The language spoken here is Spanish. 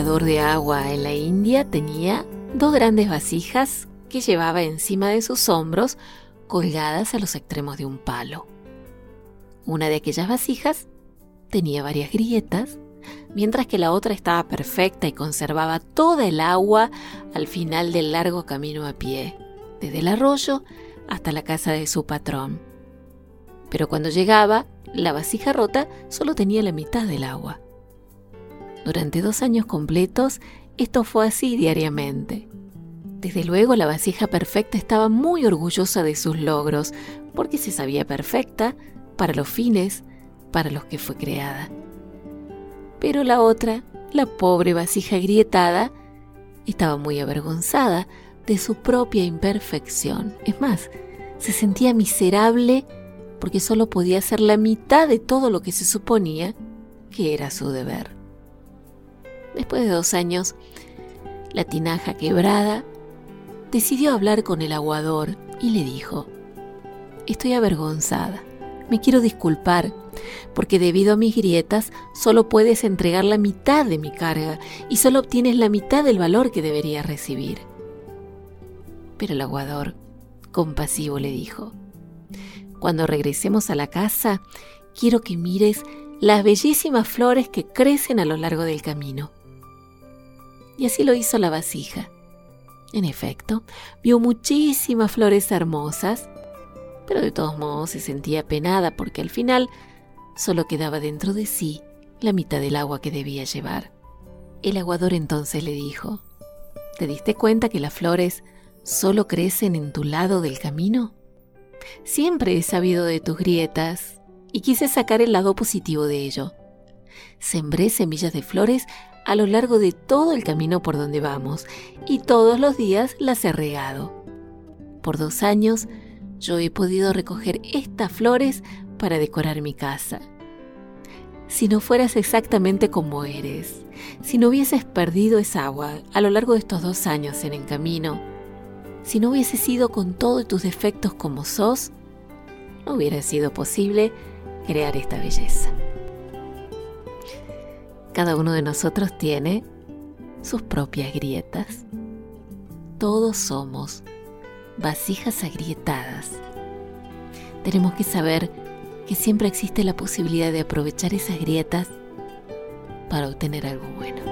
buscador de agua en la India tenía 2 grandes vasijas que llevaba encima de sus hombros, colgadas a los extremos de un palo. Una de aquellas vasijas tenía varias grietas, mientras que la otra estaba perfecta y conservaba toda el agua al final del largo camino a pie, desde el arroyo hasta la casa de su patrón. Pero cuando llegaba, la vasija rota solo tenía la mitad del agua. Durante 2 años completos, esto fue así diariamente. Desde luego, la vasija perfecta estaba muy orgullosa de sus logros, porque se sabía perfecta para los fines para los que fue creada. Pero la otra, la pobre vasija agrietada, estaba muy avergonzada de su propia imperfección. Es más, se sentía miserable porque solo podía hacer la mitad de todo lo que se suponía que era su deber. Después de 2 años, la tinaja quebrada decidió hablar con el aguador y le dijo: «Estoy avergonzada, me quiero disculpar, porque debido a mis grietas solo puedes entregar la mitad de mi carga y solo obtienes la mitad del valor que deberías recibir». Pero el aguador, compasivo, le dijo: «Cuando regresemos a la casa, quiero que mires las bellísimas flores que crecen a lo largo del camino». Y así lo hizo la vasija. En efecto, vio muchísimas flores hermosas, pero de todos modos se sentía apenada porque al final solo quedaba dentro de sí la mitad del agua que debía llevar. El aguador entonces le dijo: «¿Te diste cuenta que las flores solo crecen en tu lado del camino? Siempre he sabido de tus grietas y quise sacar el lado positivo de ello. Sembré semillas de flores a lo largo de todo el camino por donde vamos y todos los días las he regado. Por 2 años yo he podido recoger estas flores para decorar mi casa. Si no fueras exactamente como eres, si no hubieses perdido esa agua a lo largo de estos 2 años en el camino, si no hubieses sido con todos tus defectos como sos, no hubiera sido posible crear esta belleza». Cada uno de nosotros tiene sus propias grietas. Todos somos vasijas agrietadas. Tenemos que saber que siempre existe la posibilidad de aprovechar esas grietas para obtener algo bueno.